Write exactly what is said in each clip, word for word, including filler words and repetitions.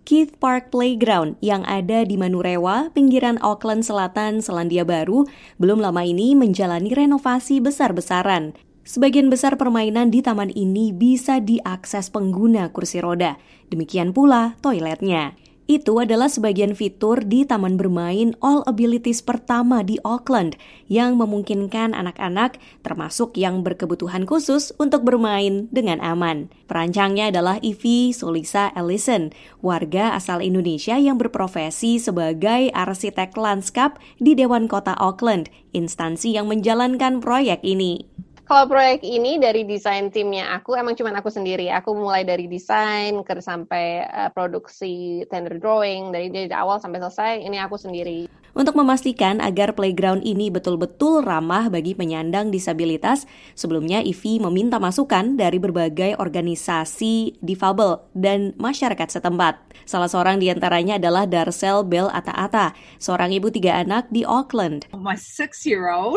Keith Park Playground yang ada di Manurewa, pinggiran Auckland Selatan, Selandia Baru, belum lama ini menjalani renovasi besar-besaran. Sebagian besar permainan di taman ini bisa diakses pengguna kursi roda. Demikian pula toiletnya. Itu adalah sebagian fitur di taman bermain All Abilities pertama di Auckland yang memungkinkan anak-anak termasuk yang berkebutuhan khusus untuk bermain dengan aman. Perancangnya adalah Ivy Solisa Ellison, warga asal Indonesia yang berprofesi sebagai arsitek lanskap di Dewan Kota Auckland, instansi yang menjalankan proyek ini. Kalau proyek ini dari desain timnya aku, emang cuma aku sendiri. Aku mulai dari desain ke sampai uh, produksi tender drawing, dari, dari awal sampai selesai, ini aku sendiri. Untuk memastikan agar playground ini betul-betul ramah bagi penyandang disabilitas, sebelumnya Ivy meminta masukan dari berbagai organisasi difabel dan masyarakat setempat. Salah seorang di antaranya adalah Darcel Bell Ata-Ata, seorang ibu tiga anak di Auckland. My six-year-old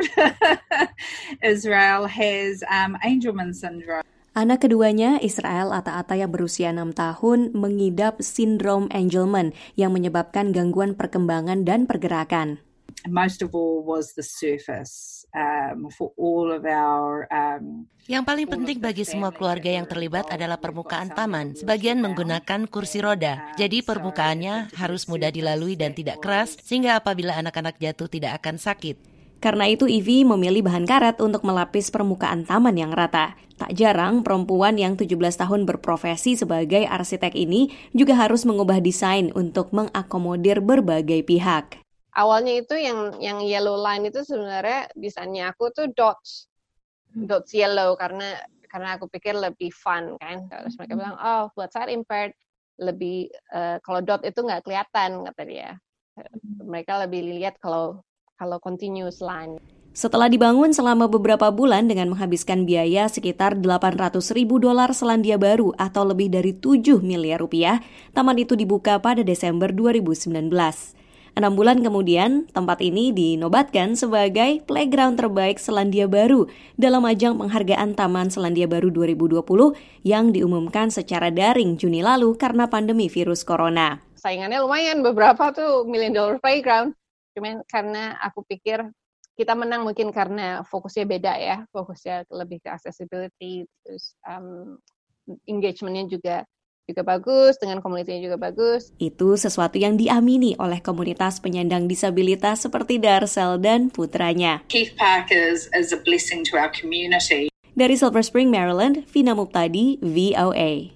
Israel has um, Angelman syndrome. Anak keduanya, Israel Ata-Ata yang berusia enam tahun, mengidap sindrom Angelman yang menyebabkan gangguan perkembangan dan pergerakan. Most of all was the surface um, for all of our. Um, yang paling penting bagi semua keluarga yang terlibat adalah permukaan taman. Sebagian menggunakan kursi roda, jadi permukaannya harus mudah dilalui dan tidak keras, sehingga apabila anak-anak jatuh tidak akan sakit. Karena itu Ivy memilih bahan karet untuk melapis permukaan taman yang rata. Tak jarang perempuan yang tujuh belas tahun berprofesi sebagai arsitek ini juga harus mengubah desain untuk mengakomodir berbagai pihak. Awalnya itu yang yang yellow line itu sebenarnya desainnya aku tuh dots, dots yellow karena karena aku pikir lebih fun kan. Terus mereka bilang, oh buat saya impaired lebih uh, kalau dot itu nggak kelihatan kata dia. Mereka lebih lihat kalau kalau continuous line. Setelah dibangun selama beberapa bulan dengan menghabiskan biaya sekitar delapan ratus ribu dolar Selandia Baru atau lebih dari tujuh miliar rupiah, taman itu dibuka pada Desember dua ribu sembilan belas. Enam bulan kemudian, tempat ini dinobatkan sebagai playground terbaik Selandia Baru dalam ajang penghargaan Taman Selandia Baru dua ribu dua puluh yang diumumkan secara daring Juni lalu karena pandemi virus corona. Saingannya lumayan, beberapa tuh million dollar playground. Cuman karena aku pikir kita menang mungkin karena fokusnya beda ya, fokusnya lebih ke accessibility, terus um, engagementnya juga juga bagus, dengan komunitasnya juga bagus. Itu sesuatu yang diamini oleh komunitas penyandang disabilitas seperti Darcel dan putranya. Keith Park is, is a blessing to our community. Dari Silver Spring, Maryland, Vina Muptadi, V O A.